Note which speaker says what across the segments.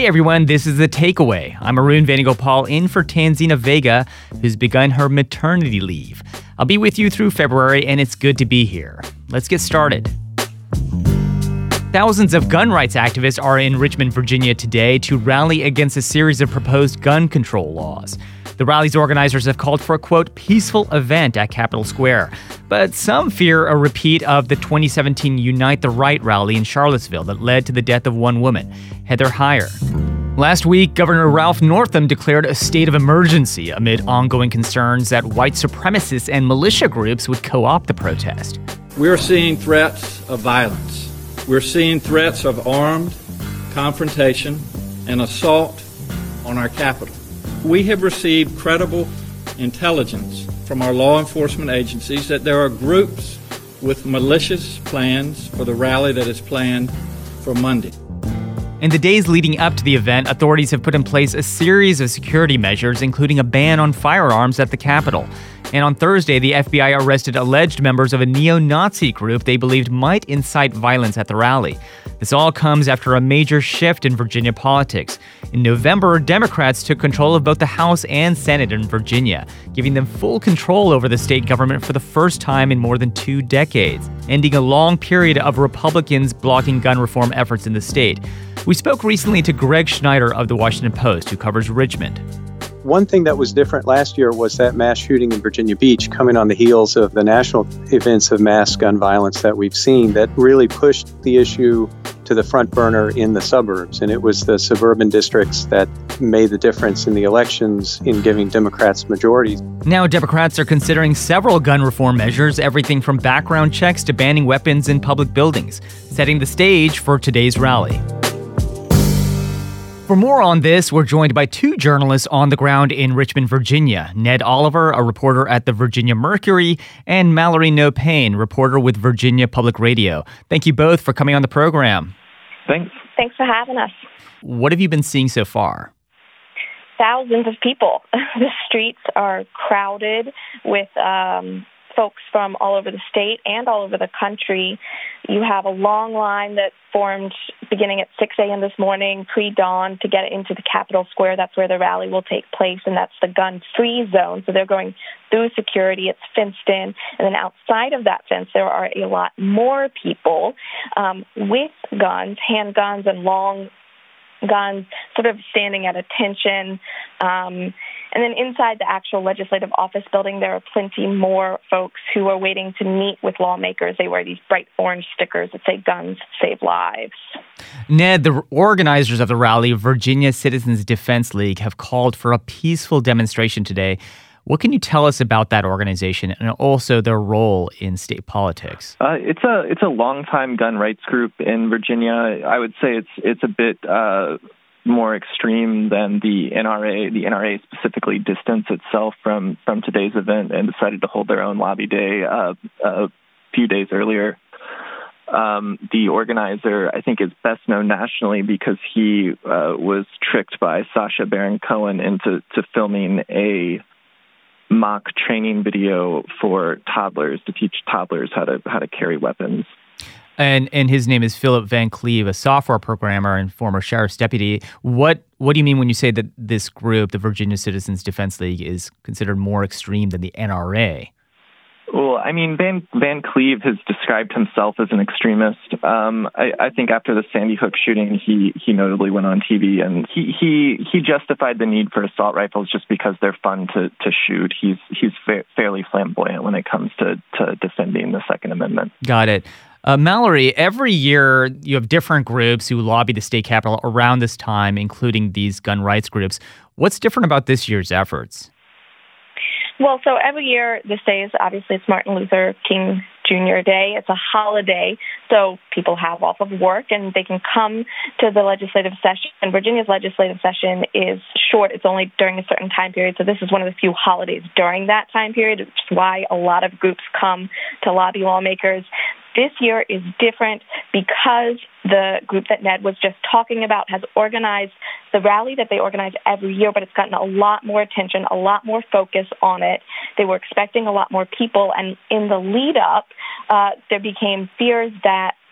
Speaker 1: Hey everyone, this is The Takeaway. I'm Arun Venugopal in for Tanzina Vega, who's begun her maternity leave. I'll be with you through February, and it's good to be here. Let's get started. Thousands of gun rights activists are in Richmond, Virginia today to rally against a series of proposed gun control laws. The rally's organizers have called for a, quote, peaceful event at Capitol Square. But some fear a repeat of the 2017 Unite the Right rally in Charlottesville that led to the death of one woman, Heather Heyer. Last week, Governor Ralph Northam declared a state of emergency amid ongoing concerns that white supremacists and militia groups would co-opt the protest.
Speaker 2: We're seeing threats of violence. We're seeing threats of armed confrontation and assault on our Capitol. We have received credible intelligence from our law enforcement agencies that there are groups with malicious plans for the rally that is planned for Monday.
Speaker 1: In the days leading up to the event, authorities have put in place a series of security measures, including a ban on firearms at the Capitol. And on Thursday, the FBI arrested alleged members of a neo-Nazi group they believed might incite violence at the rally. This all comes after a major shift in Virginia politics. In November, Democrats took control of both the House and Senate in Virginia, giving them full control over the state government for the first time in more than 2 decades, ending a long period of Republicans blocking gun reform efforts in the state. We spoke recently to Greg Schneider of The Washington Post, who covers Richmond.
Speaker 3: One thing that was different last year was that mass shooting in Virginia Beach, coming on the heels of the national events of mass gun violence that we've seen, that really pushed the issue to the front burner in the suburbs. And it was the suburban districts that made the difference in the elections in giving Democrats majorities.
Speaker 1: Now, Democrats are considering several gun reform measures, everything from background checks to banning weapons in public buildings, setting the stage for today's rally. For more on this, we're joined by 2 journalists on the ground in Richmond, Virginia. Ned Oliver, a reporter at the Virginia Mercury, and Mallory No Payne, reporter with Virginia Public Radio. Thank you both for coming on the program.
Speaker 4: Thanks.
Speaker 5: Thanks for having us.
Speaker 1: What have you been seeing so far?
Speaker 5: Thousands of people. The streets are crowded with folks from all over the state and all over the country. You have a long line that formed beginning at 6 a.m. this morning, pre-dawn, to get into the Capitol Square. That's where the rally will take place, and that's the gun-free zone. So they're going through security. It's fenced in. And then outside of that fence, there are a lot more people with guns, handguns and long guns, sort of standing at attention. And then inside the actual legislative office building, there are plenty more folks who are waiting to meet with lawmakers. They wear these bright orange stickers that say "Guns Save Lives."
Speaker 1: Ned, the organizers of the rally, Virginia Citizens Defense League, have called for a peaceful demonstration today. What can you tell us about that organization and also their role in state politics?
Speaker 4: It's a longtime gun rights group in Virginia. I would say it's a bit more extreme than the NRA. The NRA specifically distanced itself from today's event and decided to hold their own lobby day a few days earlier. The organizer, I think, is best known nationally because he was tricked by Sacha Baron Cohen into filming a mock training video for toddlers to teach toddlers how to carry weapons.
Speaker 1: And his name is Philip Van Cleve, a software programmer and former sheriff's deputy. What do you mean when you say that this group, the Virginia Citizens Defense League, is considered more extreme than the NRA?
Speaker 4: Well, I mean, Van Cleve has described himself as an extremist. I think after the Sandy Hook shooting, he notably went on TV and he justified the need for assault rifles just because they're fun to shoot. He's fairly flamboyant when it comes to defending the Second Amendment.
Speaker 1: Got it. Mallory, every year you have different groups who lobby the state capitol around this time, including these gun rights groups. What's different about this year's efforts?
Speaker 5: Well, so every year this day is obviously it's Martin Luther King Jr. Day. It's a holiday, so people have off of work and they can come to the legislative session. And Virginia's legislative session is short. It's only during a certain time period, so this is one of the few holidays during that time period, which is why a lot of groups come to lobby lawmakers. This year is different because the group that Ned was just talking about has organized the rally that they organize every year, but it's gotten a lot more attention, a lot more focus on it. They were expecting a lot more people, and in the lead up, there became fears that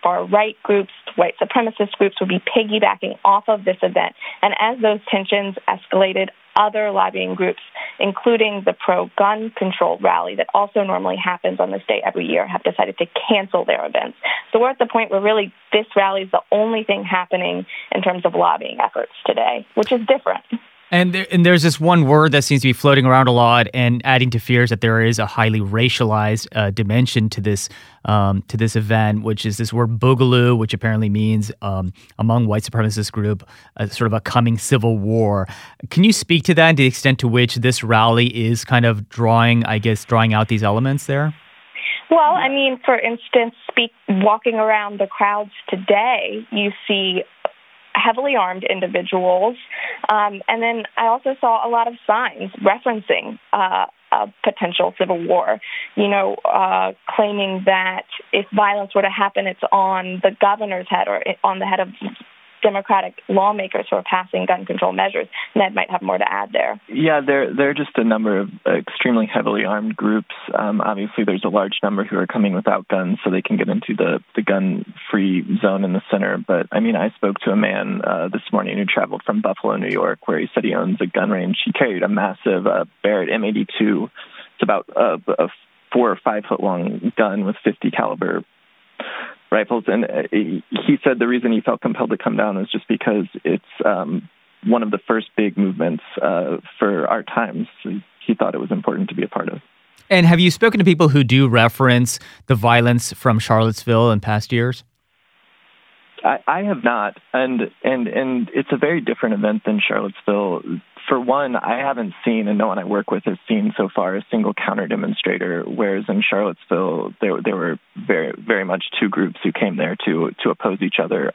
Speaker 5: far-right groups, white supremacist groups would be piggybacking off of this event. And as those tensions escalated, other lobbying groups, including the pro-gun control rally that also normally happens on this day every year, have decided to cancel their events. So we're at the point where really this rally is the only thing happening in terms of lobbying efforts today, which is different.
Speaker 1: And there's this one word that seems to be floating around a lot and adding to fears that there is a highly racialized dimension to this event, which is this word boogaloo, which apparently means among white supremacist group, sort of a coming civil war. Can you speak to that and to the extent to which this rally is kind of drawing out these elements there?
Speaker 5: Well, I mean, for instance, walking around the crowds today, you see heavily armed individuals. And then I also saw a lot of signs referencing a potential civil war, claiming that if violence were to happen, it's on the governor's head or on the head of Democratic lawmakers who are passing gun control measures. Ned might have more to add there.
Speaker 4: Yeah, there are just a number of extremely heavily armed groups. Obviously, there's a large number who are coming without guns so they can get into the gun-free zone in the center. But, I mean, I spoke to a man this morning who traveled from Buffalo, New York, where he said he owns a gun range. He carried a massive Barrett M82. It's about a 4 or 5 foot long gun with 50 caliber rifles, and he said the reason he felt compelled to come down is just because it's one of the first big movements for our times. He thought it was important to be a part of.
Speaker 1: And have you spoken to people who do reference the violence from Charlottesville in past years?
Speaker 4: I have not, and it's a very different event than Charlottesville. For one, I haven't seen, and no one I work with has seen so far, a single counter demonstrator, whereas in Charlottesville, there were very, very much two groups who came there to oppose each other.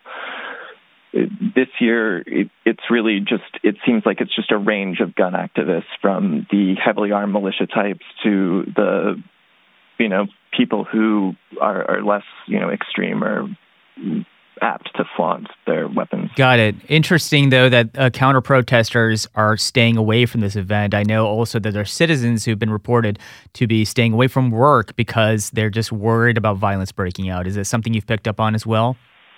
Speaker 4: This year, it's really just, it seems like it's just a range of gun activists, from the heavily armed militia types to the, people who are less, extreme or apt to flaunt their weapons.
Speaker 1: Got it. Interesting, though, that counter-protesters are staying away from this event. I know also that there are citizens who've been reported to be staying away from work because they're just worried about violence breaking out. Is this something you've picked up on as well?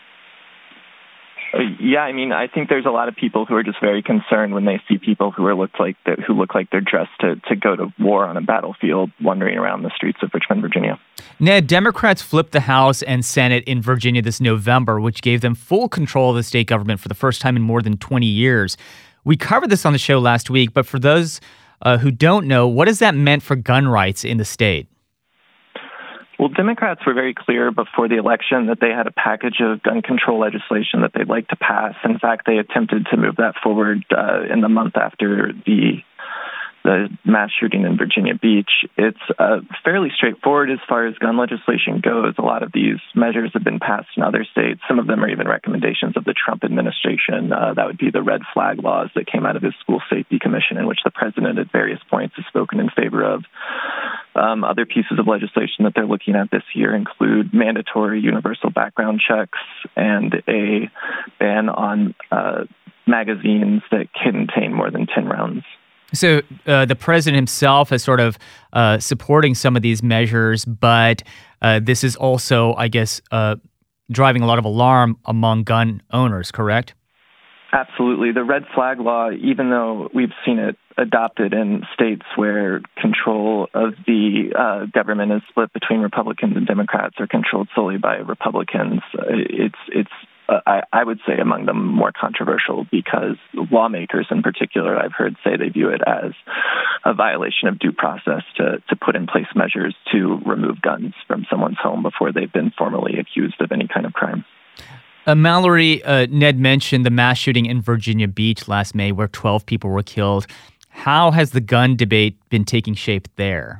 Speaker 4: Yeah, I mean, I think there's a lot of people who are just very concerned when they see people who look like they're dressed to go to war on a battlefield, wandering around the streets of Richmond, Virginia.
Speaker 1: Ned, Democrats flipped the House and Senate in Virginia this November, which gave them full control of the state government for the first time in more than 20 years. We covered this on the show last week, but for those who don't know, what has that meant for gun rights in the state?
Speaker 4: Well, Democrats were very clear before the election that they had a package of gun control legislation that they'd like to pass. In fact, they attempted to move that forward in the month after the mass shooting in Virginia Beach. It's fairly straightforward as far as gun legislation goes. A lot of these measures have been passed in other states. Some of them are even recommendations of the Trump administration. That would be the red flag laws that came out of his School Safety Commission, in which the president at various points has spoken in favor of. Other pieces of legislation that they're looking at this year include mandatory universal background checks and a ban on magazines that contain more than 10 rounds.
Speaker 1: So the president himself is sort of supporting some of these measures, but this is also, I guess, driving a lot of alarm among gun owners, correct?
Speaker 4: Absolutely. The red flag law, even though we've seen it adopted in states where control of the government is split between Republicans and Democrats or controlled solely by Republicans, it's I would say among them more controversial because lawmakers in particular, I've heard say they view it as a violation of due process to put in place measures to remove guns from someone's home before they've been formally accused of any kind of crime.
Speaker 1: Mallory, Ned mentioned the mass shooting in Virginia Beach last May where 12 people were killed. How has the gun debate been taking shape there?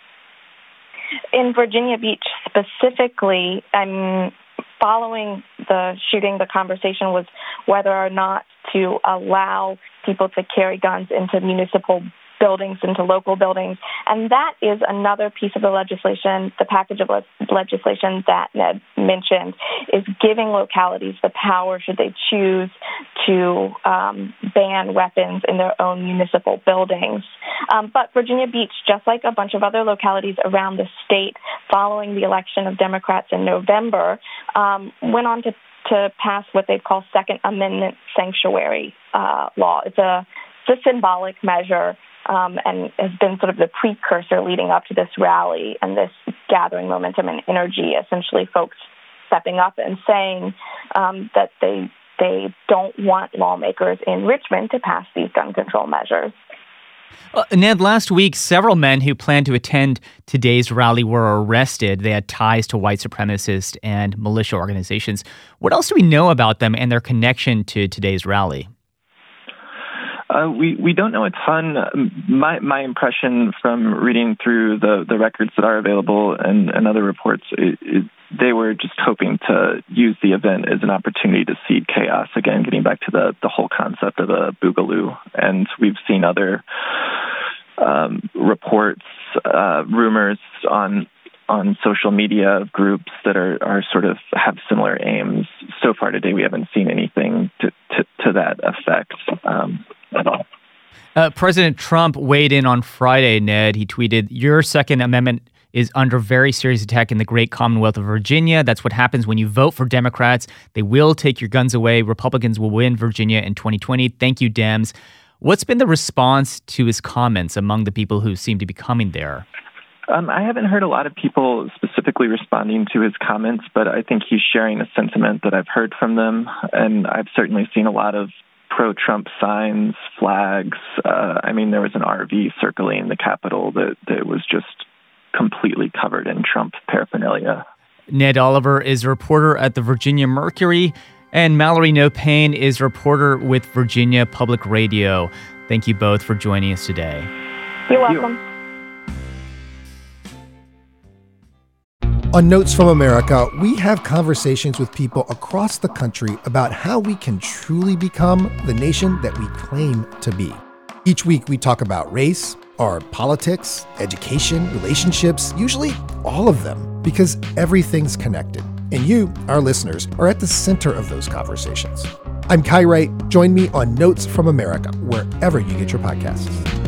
Speaker 5: In Virginia Beach specifically, following the shooting, the conversation was whether or not to allow people to carry guns into municipal buildings into local buildings. And that is another piece of the legislation, the package of legislation that Ned mentioned, is giving localities the power, should they choose, to ban weapons in their own municipal buildings. But Virginia Beach, just like a bunch of other localities around the state following the election of Democrats in November, went on to pass what they call Second Amendment sanctuary law. It's a symbolic measure and has been sort of the precursor leading up to this rally and this gathering momentum and energy, essentially folks stepping up and saying that they don't want lawmakers in Richmond to pass these gun control measures.
Speaker 1: Ned, last week, several men who planned to attend today's rally were arrested. They had ties to white supremacist and militia organizations. What else do we know about them and their connection to today's rally?
Speaker 4: We don't know a ton. My impression from reading through the records that are available and other reports is they were just hoping to use the event as an opportunity to seed chaos. Again, getting back to the whole concept of a boogaloo. And we've seen other reports, rumors on social media of groups that are sort of have similar aims. So far today, we haven't seen anything to that effect at all.
Speaker 1: President Trump weighed in on Friday, Ned. He tweeted, "Your Second Amendment is under very serious attack in the great Commonwealth of Virginia. That's what happens when you vote for Democrats. They will take your guns away. Republicans will win Virginia in 2020. Thank you, Dems." What's been the response to his comments among the people who seem to be coming there?
Speaker 4: I haven't heard a lot of people specifically responding to his comments, but I think he's sharing a sentiment that I've heard from them. And I've certainly seen a lot of pro-Trump signs, flags. There was an RV circling the Capitol that was just completely covered in Trump paraphernalia.
Speaker 1: Ned Oliver is a reporter at the Virginia Mercury, and Mallory No-Pain is a reporter with Virginia Public Radio. Thank you both for joining us today.
Speaker 5: You're welcome.
Speaker 6: On Notes from America, we have conversations with people across the country about how we can truly become the nation that we claim to be. Each week, we talk about race, our politics, education, relationships, usually all of them, because everything's connected. And you, our listeners, are at the center of those conversations. I'm Kai Wright. Join me on Notes from America, wherever you get your podcasts.